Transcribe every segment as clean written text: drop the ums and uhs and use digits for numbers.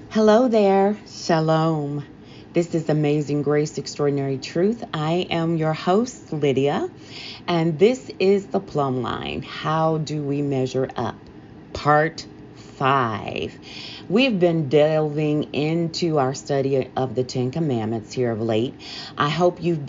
Hello there. Shalom. This is Amazing Grace, Extraordinary Truth. I am your host, Lydia, and this is the Plumb Line. How do we measure up? Part 5. We've been delving into our study of the Ten Commandments here of late. I hope you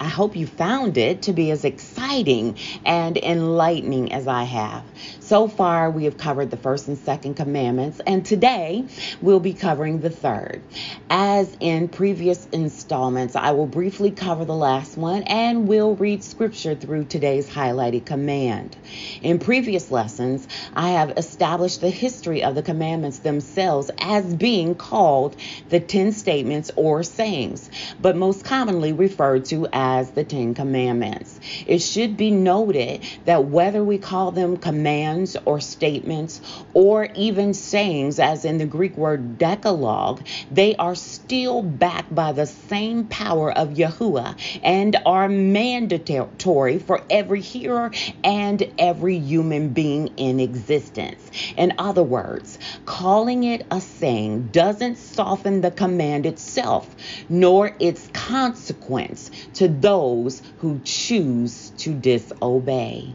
found it to be as exciting and enlightening as I have. So far, we have covered the first and second commandments, and today we'll be covering the third. As in previous installments, I will briefly cover the last one and we'll read scripture through today's highlighted command. In previous lessons, I have established the history of the commandments themselves as being called the 10 statements or sayings, but most commonly referred to as the 10 commandments. It should be noted that whether we call them commands or statements or even sayings, as in the Greek word decalogue, they are still backed by the same power of Yahuwah and are mandatory for every hearer and every human being in existence. In other words, calling it a saying doesn't soften the command itself, nor its consequence to those who choose to disobey.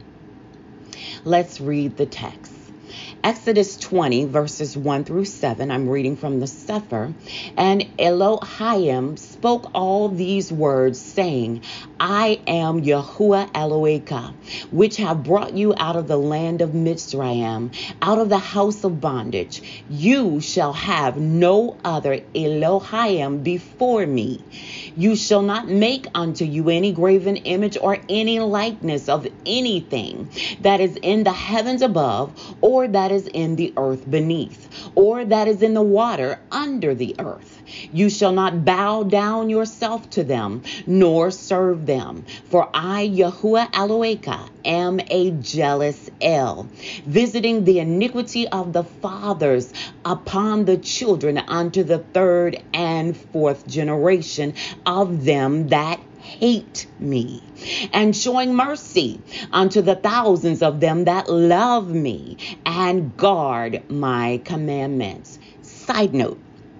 Let's read the text. Exodus 20, verses 1 through 7, I'm reading from the Sefer. And Elohim spoke all these words, saying, I am Yahuwah Eloheka, which have brought you out of the land of Mitzrayim, out of the house of bondage. You shall have no other Elohim before me. You shall not make unto you any graven image or any likeness of anything that is in the heavens above, or that is in the earth beneath, or that is in the water under the earth. You shall not bow down yourself to them, nor serve them. For I, Yahuwah Eloheka, am a jealous El, visiting the iniquity of the fathers upon the children unto the third and fourth generation of them that hate me, and showing mercy unto the thousands of them that love me and guard my commandments. Side note,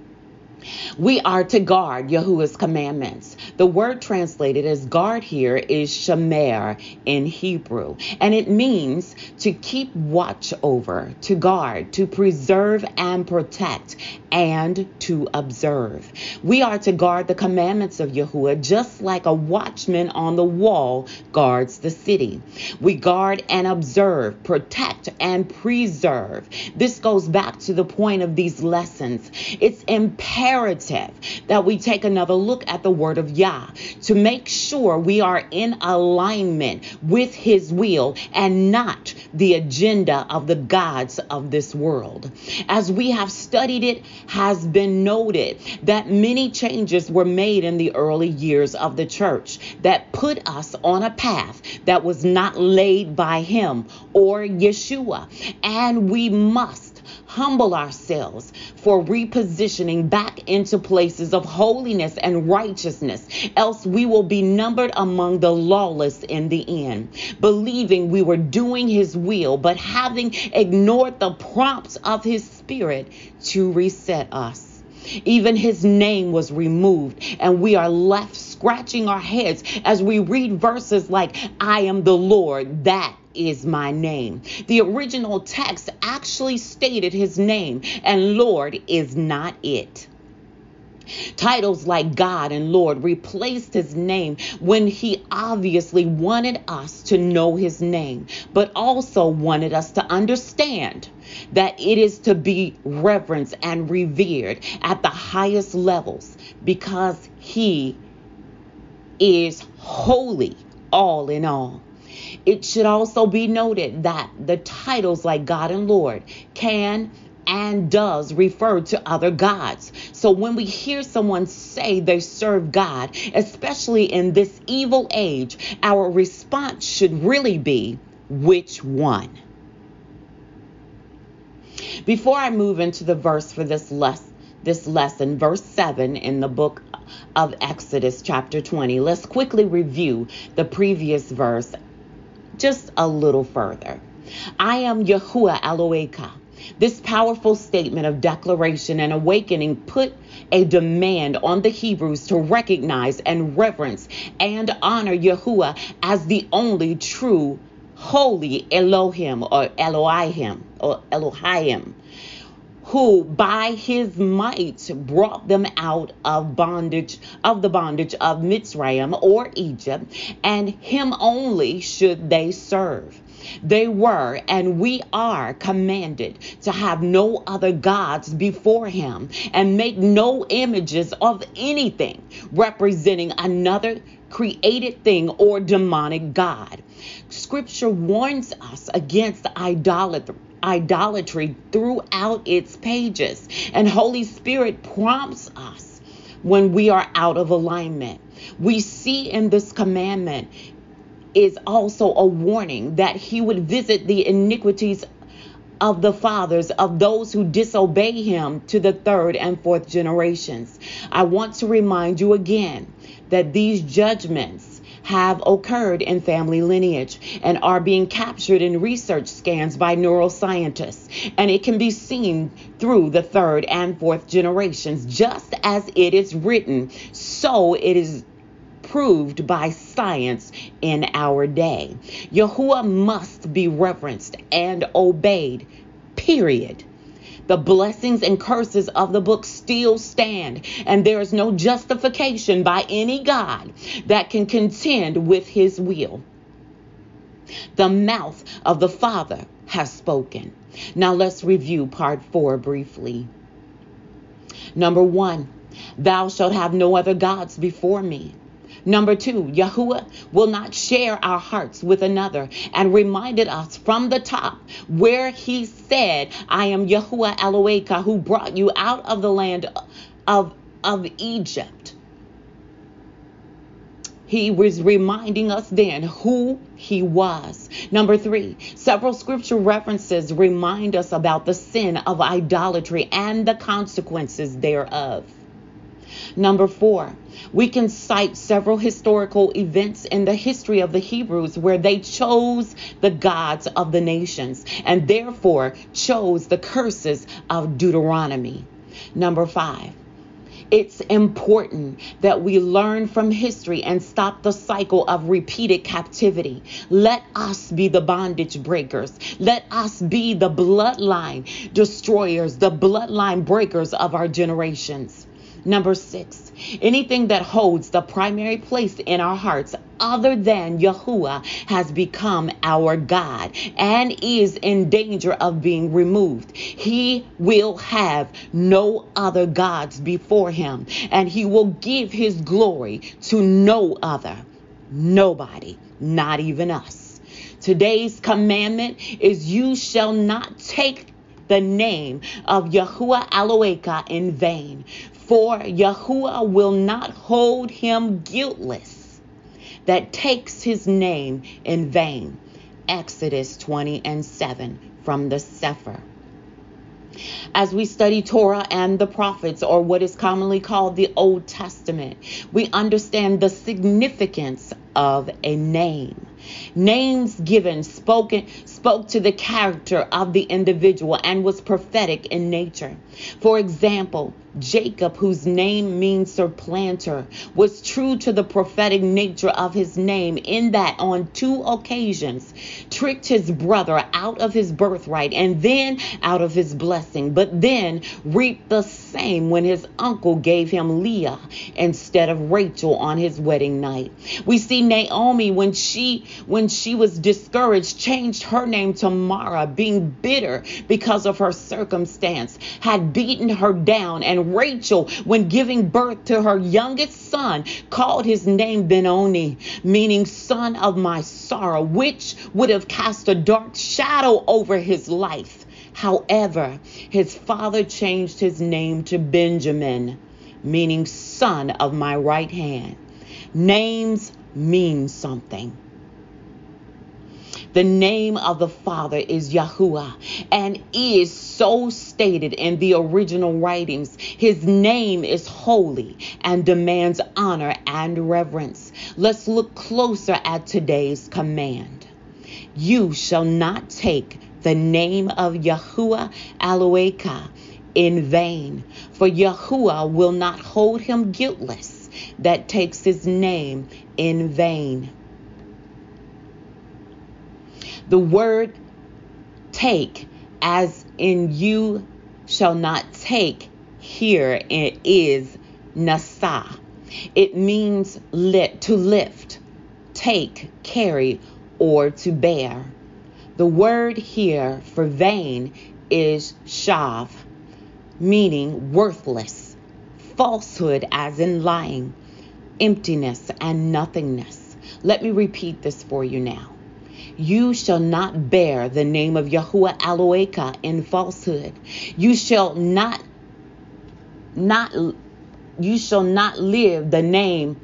we are to guard Yahuwah's commandments. The word translated as guard here is shamer in Hebrew, and it means to keep watch over, to guard, to preserve and protect, and to observe. We are to guard the commandments of Yahuwah just like a watchman on the wall guards the city. We guard and observe, protect and preserve. This goes back to the point of these lessons. It's imperative that we take another look at the word of Yah to make sure we are in alignment with his will and not the agenda of the gods of this world. As we have studied, it has been noted that many changes were made in the early years of the church that put us on a path that was not laid by him or Yeshua, and we must humble ourselves for repositioning back into places of holiness and righteousness, else we will be numbered among the lawless in the end, believing we were doing his will, but having ignored the prompts of his spirit to reset us. Even his name was removed, and we are left scratching our heads as we read verses like, I am the Lord, that is my name. The original text actually stated his name, and Lord is not it. Titles like God and Lord replaced his name when he obviously wanted us to know his name, but also wanted us to understand that it is to be reverenced and revered at the highest levels because he is holy, all in all. It should also be noted that the titles like God and Lord can and does refer to other gods. So when we hear someone say they serve God, especially in this evil age, our response should really be, which one? Before I move into the verse for this lesson, verse 7 in the book of Exodus chapter 20, let's quickly review the previous verse just a little further. I am Yahuwah Eloheka. This powerful statement of declaration and awakening put a demand on the Hebrews to recognize and reverence and honor Yahuwah as the only true holy Elohim or Elohim, who by his might brought them out of the bondage of Mitzrayim or Egypt, and him only should they serve. They were and we are commanded to have no other gods before him and make no images of anything representing another created thing or demonic god. Scripture warns us against idolatry throughout its pages, and Holy Spirit prompts us when we are out of alignment. We see in this commandment is also a warning that he would visit the iniquities of the fathers of those who disobey him to the third and fourth generations. I want to remind you again that these judgments have occurred in family lineage and are being captured in research scans by neuroscientists. And it can be seen through the third and fourth generations. Just as it is written, so it is proved by science in our day. Yahuwah must be reverenced and obeyed, period. The blessings and curses of the book still stand, and there is no justification by any God that can contend with his will. The mouth of the Father has spoken. Now let's review part 4 briefly. Number 1, thou shalt have no other gods before me. Number 2, Yahuwah will not share our hearts with another, and reminded us from the top where he said, I am Yahuwah Eloheka, who brought you out of the land of Egypt. He was reminding us then who he was. Number 3, several scripture references remind us about the sin of idolatry and the consequences thereof. Number 4, we can cite several historical events in the history of the Hebrews where they chose the gods of the nations and therefore chose the curses of Deuteronomy. Number 5, it's important that we learn from history and stop the cycle of repeated captivity. Let us be the bondage breakers. Let us be the bloodline destroyers, the bloodline breakers of our generations. Number 6, anything that holds the primary place in our hearts other than Yahuwah has become our God and is in danger of being removed. He will have no other gods before him, and he will give his glory to no other, nobody, not even us. Today's commandment is you shall not take the name of Yahuwah Eloheka in vain, for Yahuwah will not hold him guiltless that takes his name in vain. Exodus 20:7 from the Sefer. As we study Torah and the prophets, or what is commonly called the Old Testament, we understand the significance of a name. Names given spoke to the character of the individual and was prophetic in nature. For example, Jacob, whose name means supplanter, was true to the prophetic nature of his name in that on 2 occasions tricked his brother out of his birthright and then out of his blessing, but then reaped the same when his uncle gave him Leah instead of Rachel on his wedding night. We see Naomi, when she was discouraged, changed her name to Mara, being bitter because of her circumstance, had beaten her down. And Rachel, when giving birth to her youngest son, called his name Benoni, meaning son of my sorrow, which would have cast a dark shadow over his life. However, his father changed his name to Benjamin, meaning son of my right hand. Names mean something. The name of the Father is Yahuwah and is so stated in the original writings. His name is holy and demands honor and reverence. Let's look closer at today's command. You shall not take the name of Yahuwah Eloheka in vain, for Yahuwah will not hold him guiltless that takes his name in vain. The word take, as in you shall not take, here it is nasa. It means to lift, take, carry, or to bear. The word here for vain is shav, meaning worthless, falsehood as in lying, emptiness and nothingness. Let me repeat this for you now. You shall not bear the name of Yahuwah Eloheka in falsehood. You shall not lift the name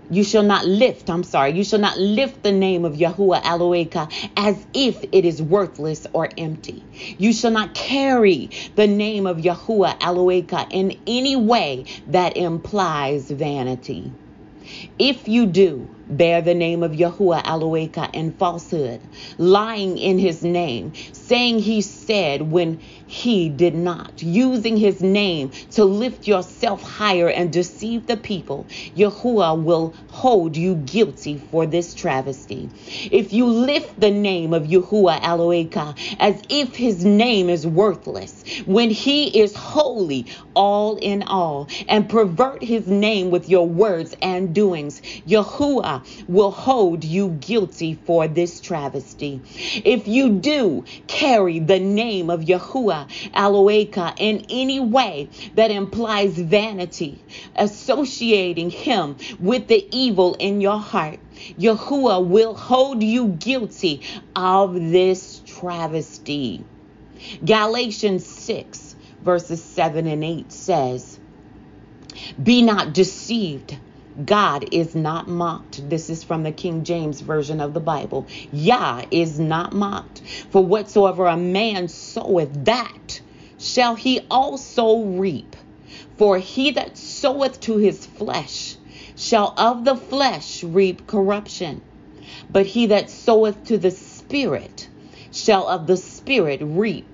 of Yahuwah Eloheka as if it is worthless or empty. You shall not carry the name of Yahuwah Eloheka in any way that implies vanity. If you do bear the name of Yahuwah Eloheka in falsehood, lying in his name, saying he said when he did not, using his name to lift yourself higher and deceive the people, Yahuwah will hold you guilty for this travesty. If you lift the name of Yahuwah Eloheka as if his name is worthless, when he is holy, all in all, and pervert his name with your words and doings, Yahuwah will hold you guilty for this travesty. If you do carry the name of Yahuwah Eloheka in any way that implies vanity, associating him with the evil in your heart, Yahuwah will hold you guilty of this travesty. Galatians 6 verses 7 and 8 says, "Be not deceived. God is not mocked." This is from the King James Version of the Bible. Yah is not mocked. "For whatsoever a man soweth, that shall he also reap. For he that soweth to his flesh shall of the flesh reap corruption. But he that soweth to the Spirit shall of the Spirit reap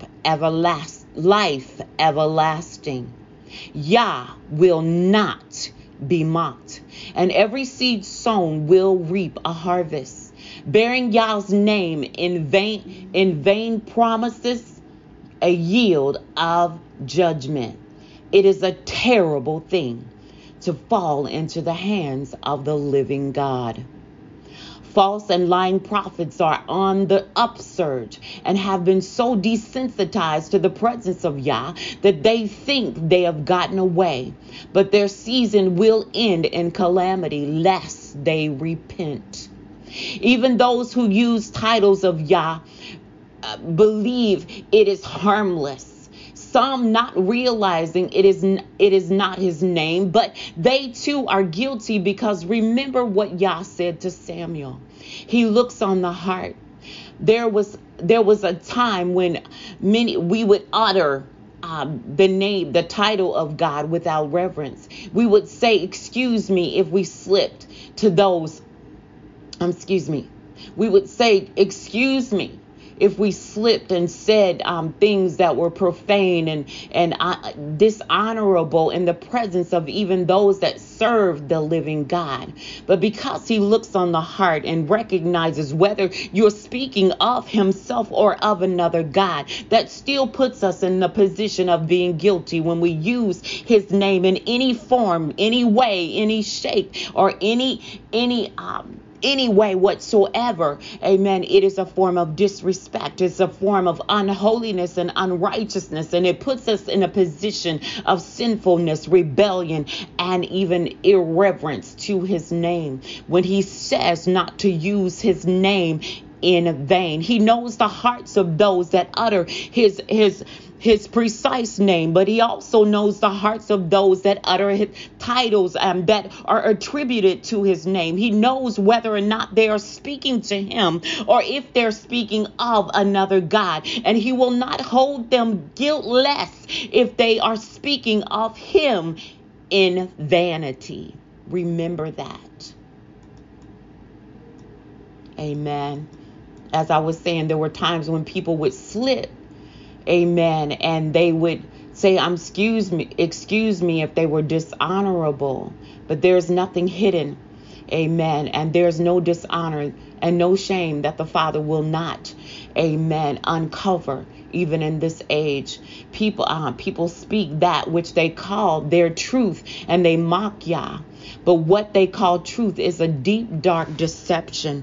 life everlasting." Yah will not be mocked, and every seed sown will reap a harvest. Bearing Yah's name in vain promises a yield of judgment. It is a terrible thing to fall into the hands of the living God. False and lying prophets are on the upsurge and have been so desensitized to the presence of Yah that they think they have gotten away. But their season will end in calamity lest they repent. Even those who use titles of Yah believe it is harmless. Some not realizing it is not his name, but they too are guilty, because remember what Yah said to Samuel. He looks on the heart. There was a time when we would utter the title of God without reverence. We would say, "Excuse me," if we slipped to those. We would say, "Excuse me," if we slipped and said things that were profane and dishonorable in the presence of even those that serve the living God. But because he looks on the heart and recognizes whether you're speaking of himself or of another God, that still puts us in the position of being guilty when we use his name in any form, any way, any shape, or any way whatsoever. Amen. It is a form of disrespect. It's a form of unholiness and unrighteousness. And it puts us in a position of sinfulness, rebellion, and even irreverence to his name. When he says not to use his name in vain, he knows the hearts of those that utter his precise name, but he also knows the hearts of those that utter his titles that are attributed to his name. He knows whether or not they are speaking to him or if they're speaking of another God, and he will not hold them guiltless if they are speaking of him in vanity. Remember that. Amen. As I was saying, there were times when people would slip, amen, and they would say, excuse me if they were dishonorable. But there's nothing hidden, amen, and there's no dishonor and no shame that the Father will not, amen, uncover. Even in this age, people speak that which they call their truth, and they mock Yah. But what they call truth is a deep, dark deception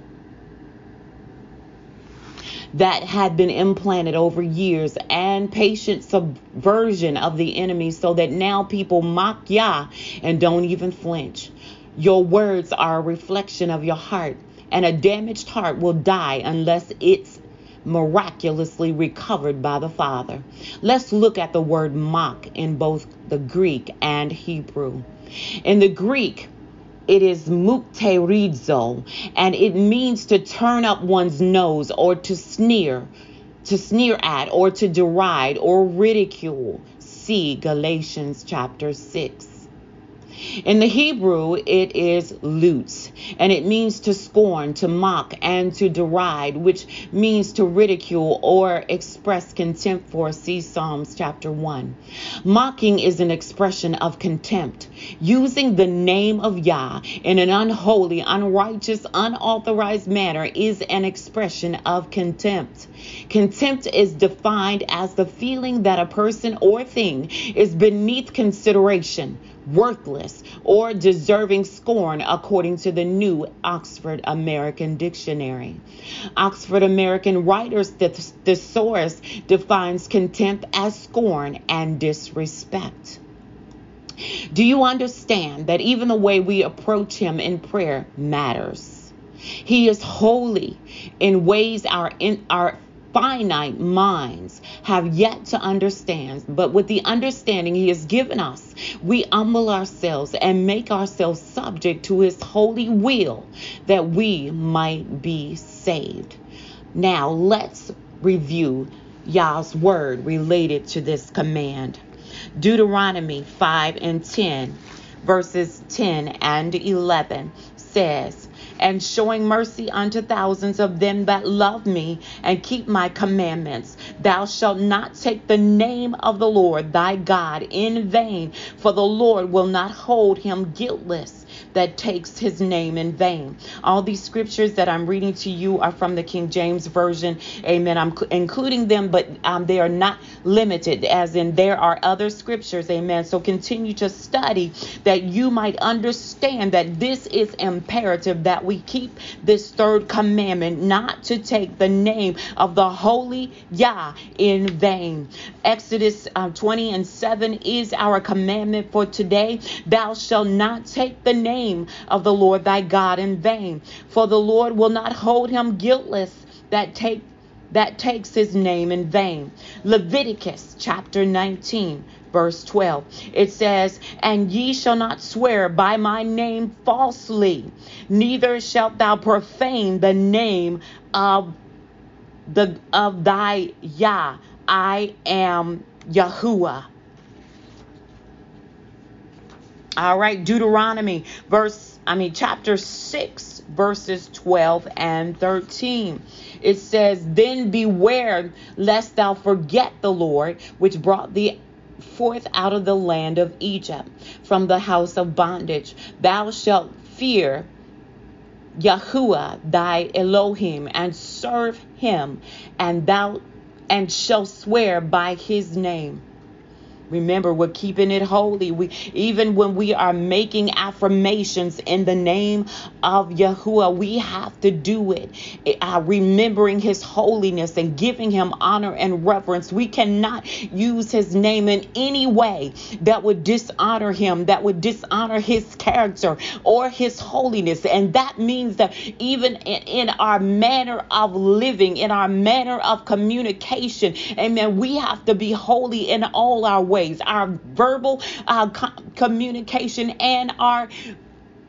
that had been implanted over years, and patient subversion of the enemy, so that now people mock Yah and don't even flinch. Your words are a reflection of your heart, and a damaged heart will die unless it's miraculously recovered by the Father. Let's look at the word mock in both the Greek and Hebrew. In the Greek, it is mukterizo, and it means to turn up one's nose or to sneer at, or to deride or ridicule. See Galatians chapter 6. In the Hebrew, it is lutz, and it means to scorn, to mock, and to deride, which means to ridicule or express contempt for. See Psalms chapter 1. Mocking is an expression of contempt. Using the name of Yah in an unholy, unrighteous, unauthorized manner is an expression of contempt. Contempt is defined as the feeling that a person or thing is beneath consideration, worthless, or deserving scorn, according to the New Oxford American Dictionary. Oxford American Writer's Thesaurus defines contempt as scorn and disrespect. Do you understand that even the way we approach him in prayer matters? He is holy in ways our finite minds have yet to understand, but with the understanding he has given us, we humble ourselves and make ourselves subject to his holy will that we might be saved. Now let's review Yah's word related to this command. Deuteronomy 5 and 10, verses 10 and 11 says, "And showing mercy unto thousands of them that love me and keep my commandments, thou shalt not take the name of the Lord thy God in vain, for the Lord will not hold him guiltless that takes his name in vain." All these scriptures that I'm reading to you are from the King James Version. Amen. I'm including them, but they are not limited, as in there are other scriptures. Amen. So continue to study that you might understand that this is imperative, that we keep this third commandment, not to take the name of the holy Yah in vain. Exodus 20 and 7 is our commandment for today. Thou shalt not take the name of the Lord thy God in vain, for the Lord will not hold him guiltless that takes his name in vain. Leviticus chapter 19, verse 12. It says, "And ye shall not swear by my name falsely, neither shalt thou profane the name of thy Yah. I am Yahuwah." All right, Deuteronomy chapter 6, verses 12 and 13. It says, "Then beware lest thou forget the Lord, which brought thee forth out of the land of Egypt, from the house of bondage. Thou shalt fear Yahuwah thy Elohim, and serve him, and shall swear by his name." Remember, we're keeping it holy. Even when we are making affirmations in the name of Yahuwah, we have to do it remembering his holiness and giving him honor and reverence. We cannot use his name in any way that would dishonor him, that would dishonor his character or his holiness. And that means that even in our manner of living, in our manner of communication, amen, we have to be holy in all our ways, our verbal communication and our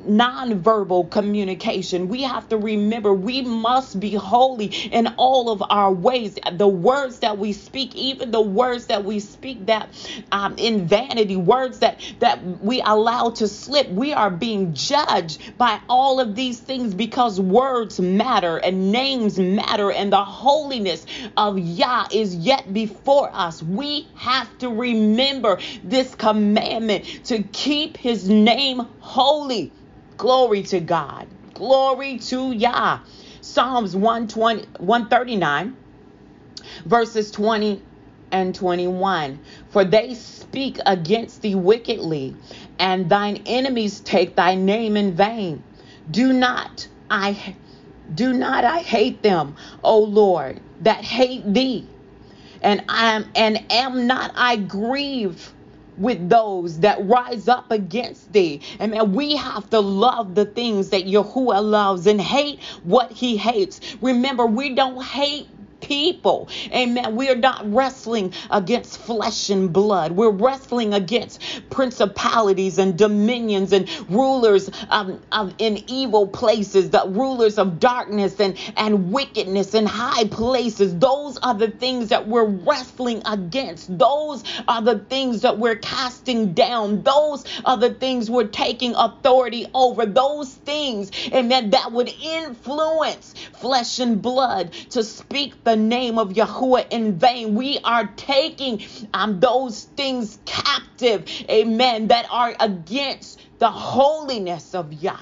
nonverbal communication. We have to remember we must be holy in all of our ways. The words that we speak, even the words that we speak that in vanity, words that we allow to slip, we are being judged by all of these things because words matter and names matter, and the holiness of Yah is yet before us. We have to remember this commandment to keep his name holy. Glory to God. Glory to Yah. Psalms 139, verses 20 and 21. For they speak against thee wickedly, and thine enemies take thy name in vain. Do not I hate them, O Lord, that hate thee, and am not I grieved with those that rise up against thee. And we have to love the things that Yahuwah loves and hate what he hates. Remember, we don't hate people. Amen. We are not wrestling against flesh and blood. We're wrestling against principalities and dominions and rulers in evil places, the rulers of darkness and wickedness in high places. Those are the things that we're wrestling against. Those are the things that we're casting down. Those are the things we're taking authority over. Those things, amen, that would influence flesh and blood to speak the name of Yahuwah in vain. We are taking those things captive, amen, that are against the holiness of Yah.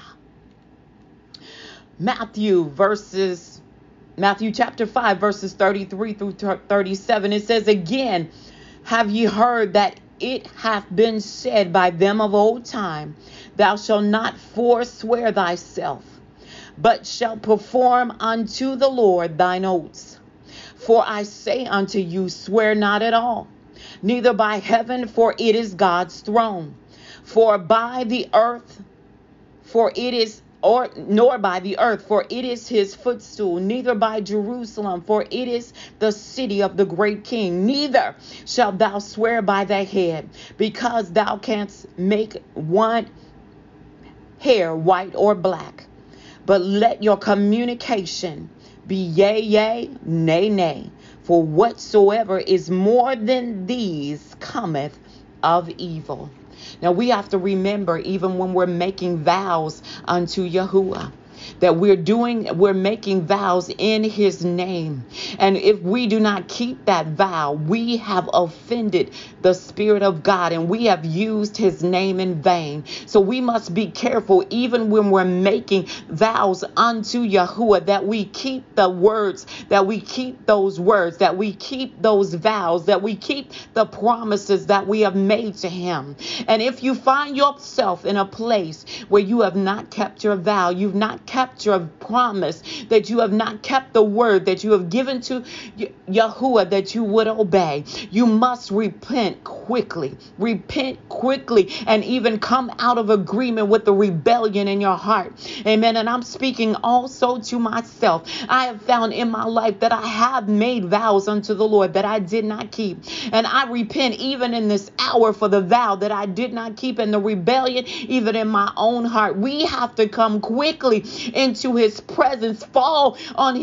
Matthew chapter 5, verses 33 through 37, it says, again, have ye heard that it hath been said by them of old time, thou shalt not forswear thyself, but shalt perform unto the Lord thine oaths. For I say unto you, swear not at all, neither by heaven, for it is God's throne, nor by the earth, for it is his footstool, neither by Jerusalem, for it is the city of the great king. Neither shalt thou swear by thy head, because thou canst make one hair white or black. But let your communication be yea, yea, nay, nay. For whatsoever is more than these cometh of evil. Now we have to remember, even when we're making vows unto Yahuwah, that we're making vows in his name. And if we do not keep that vow, we have offended the Spirit of God and we have used his name in vain. So we must be careful, even when we're making vows unto Yahuwah, that we keep the words, that we keep those words, that we keep those vows, that we keep the promises that we have made to him. And if you find yourself in a place where you have not kept your vow, you've not kept your promise, that you have not kept the word that you have given to Yahuwah that you would obey, you must repent quickly, and even come out of agreement with the rebellion in your heart. Amen. And I'm speaking also to myself. I have found in my life that I have made vows unto the Lord that I did not keep. And I repent even in this hour for the vow that I did not keep and the rebellion even in my own heart. We have to come quickly into his presence, fall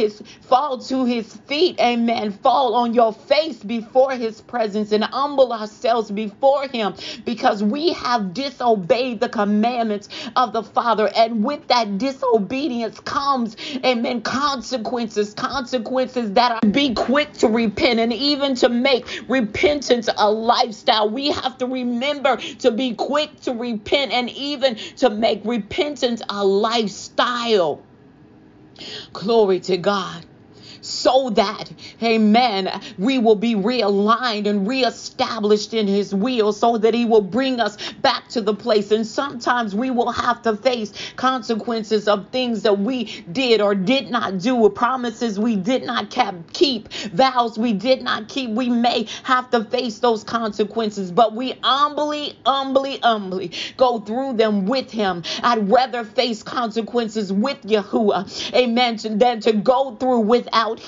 to his feet, amen, fall on your face before his presence and humble ourselves before him, because we have disobeyed the commandments of the Father, and with that disobedience comes, amen, consequences that are be quick to repent and even to make repentance a lifestyle. We have to remember to be quick to repent and even to make repentance a lifestyle. Glory to God. So that, amen, we will be realigned and reestablished in his will, so that he will bring us back to the place. And sometimes we will have to face consequences of things that we did or did not do, promises we did not keep, vows we did not keep. We may have to face those consequences, but we humbly go through them with him. I'd rather face consequences with Yahuwah, amen, than to go through without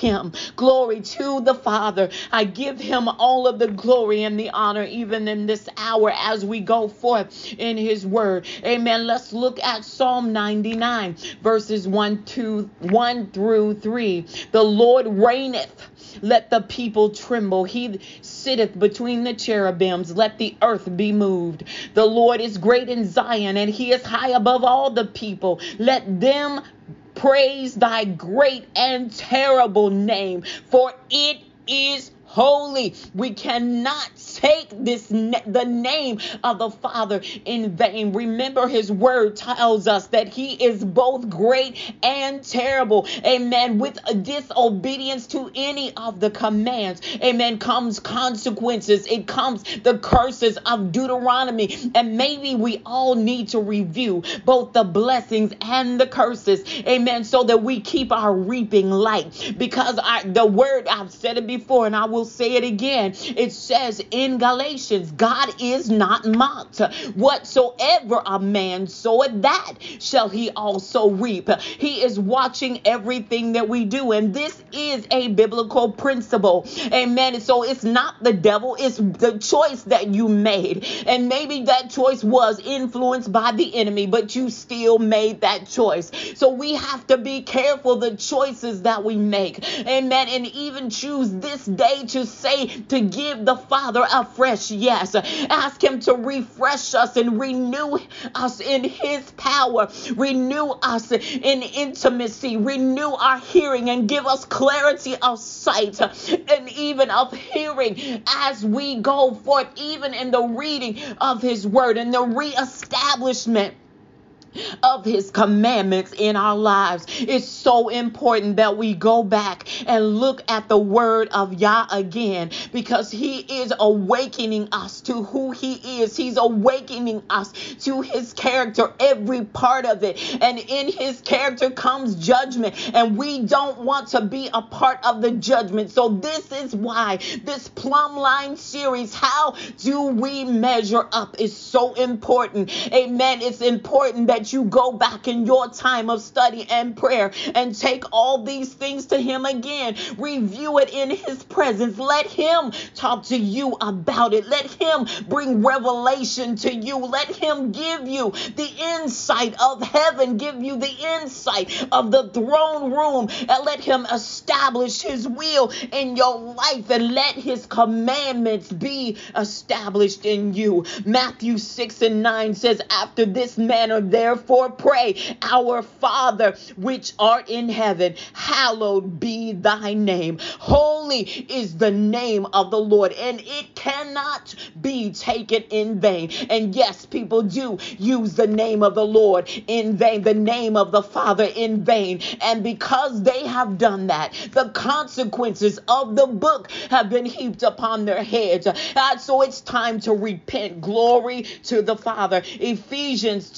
him. Glory to the Father. I give him all of the glory and the honor, even in this hour as we go forth in his word. Amen. Let's look at Psalm 99, verses 1 through 3. The Lord reigneth. Let the people tremble. He sitteth between the cherubims. Let the earth be moved. The Lord is great in Zion, and he is high above all the people. Let them praise thy great and terrible name, for it is holy. We cannot take the name of the Father in vain. Remember, his word tells us that he is both great and terrible. Amen. With disobedience to any of the commands, amen, comes consequences. It comes the curses of Deuteronomy. And maybe we all need to review both the blessings and the curses. Amen. So that we keep our reaping light. Because the word, I've said it before and I will say it again. It says in Galatians, God is not mocked. Whatsoever a man soweth, that shall he also reap. He is watching everything that we do. And this is a biblical principle. Amen. So it's not the devil. It's the choice that you made. And maybe that choice was influenced by the enemy, but you still made that choice. So we have to be careful the choices that we make. Amen. And even choose this day to say, to give the Father a fresh yes. Ask him to refresh us and renew us in his power. Renew us in intimacy. Renew our hearing and give us clarity of sight and even of hearing as we go forth, even in the reading of his word and the reestablishment of his commandments in our lives. It's so important that we go back and look at the word of Yah again, because he is awakening us to who he is. He's awakening us to his character, every part of it. And in his character comes judgment, and we don't want to be a part of the judgment. So this is why this Plumb Line series, How Do We Measure Up, is so important. Amen. It's important that you go back in your time of study and prayer and take all these things to him again. Review it in his presence. Let him talk to you about it. Let him bring revelation to you. Let him give you the insight of heaven, give you the insight of the throne room, and let him establish his will in your life, and let his commandments be established in you. Matthew 6:9 says, after this manner, therefore pray, our Father which art in heaven, hallowed be thy name. Holy is the name of the Lord, and it cannot be taken in vain. And yes, people do use the name of the Lord in vain, the name of the Father in vain. And because they have done that, the consequences of the book have been heaped upon their heads. So it's time to repent. Glory to the Father. Ephesians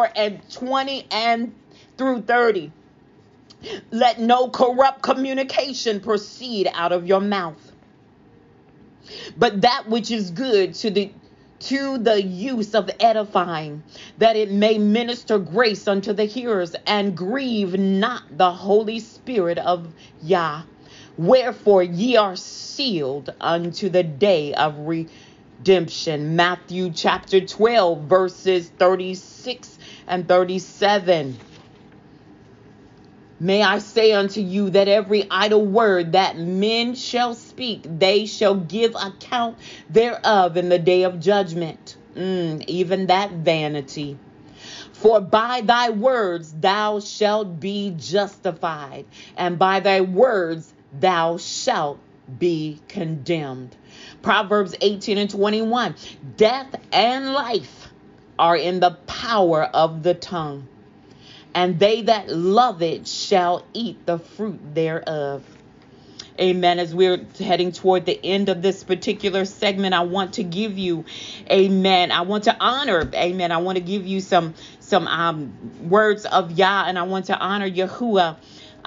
4:20 and through 30. Let no corrupt communication proceed out of your mouth, but that which is good to the use of edifying, that it may minister grace unto the hearers, and grieve not the Holy Spirit of Yah. Wherefore ye are sealed unto the day of redemption. Matthew chapter 12, verses 36 and 37. May I say unto you that every idle word that men shall speak, they shall give account thereof in the day of judgment. Even that vanity. For by thy words thou shalt be justified, and by thy words thou shalt be condemned. Proverbs 18:21. Death and life are in the power of the tongue, and they that love it shall eat the fruit thereof. Amen. As we're heading toward the end of this particular segment, I want to give you, amen, I want to honor, amen, I want to give you some words of Yah, and I want to honor Yahuwah.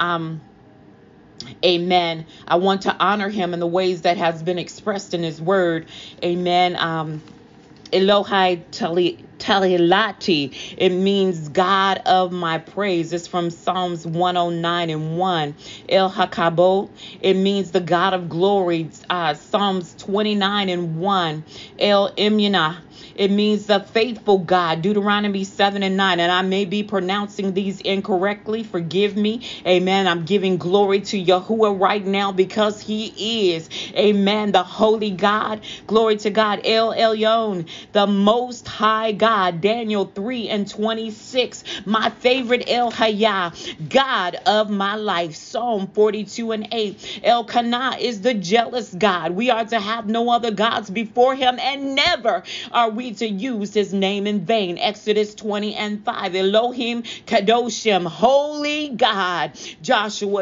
Amen. I want to honor him in the ways that has been expressed in his word. Amen. Elohai Talilati. It means God of my praise. It's from Psalms 109:1. El Hakabo. It means the God of glory. Psalms 29:1. El Imuna. It means the faithful God, Deuteronomy 7:9. And I may be pronouncing these incorrectly. Forgive me. Amen. I'm giving glory to Yahuwah right now because he is, amen, the holy God. Glory to God. El Elyon, the most high God. Daniel 3:26. My favorite El Hayah, God of my life. Psalm 42:8. El Kana is the jealous God. We are to have no other gods before him, and never are we to use his name in vain. Exodus 20:5. Elohim Kadoshim, holy God. Joshua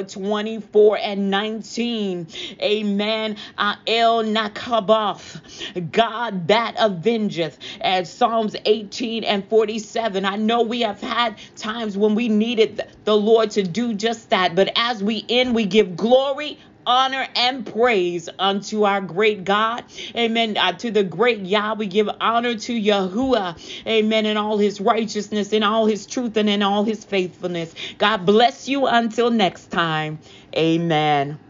24:19. Amen. El Nakaboth, God that avengeth. As Psalms 18:47. I know we have had times when we needed the Lord to do just that, but as we end, we give glory, honor, and praise unto our great God. Amen. To the great Yah, we give honor to Yahuwah. Amen. In all his righteousness, in all his truth, and in all his faithfulness. God bless you until next time. Amen.